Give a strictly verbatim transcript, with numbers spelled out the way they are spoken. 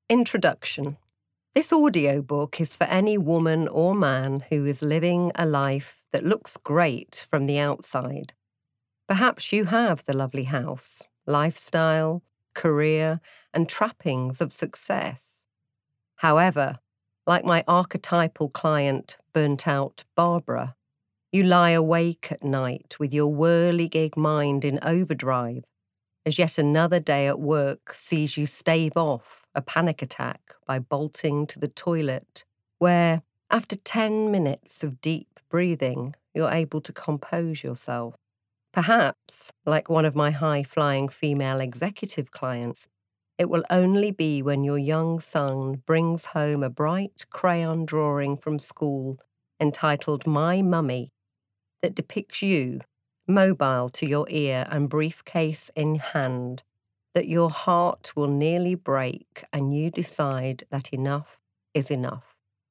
Introduction. This audiobook is for any woman or man who is living a life that looks great from the outside. Perhaps you have the lovely house, lifestyle, career, and trappings of success. However, like my archetypal client, burnt-out Barbara, you lie awake at night with your whirligig mind in overdrive as yet another day at work sees you stave off a panic attack by bolting to the toilet, where, after ten minutes of deep breathing, you're able to compose yourself. Perhaps, like one of my high-flying female executive clients, it will only be when your young son brings home a bright crayon drawing from school entitled My Mummy that depicts you, mobile to your ear and briefcase in hand, that your heart will nearly break and you decide that enough is enough.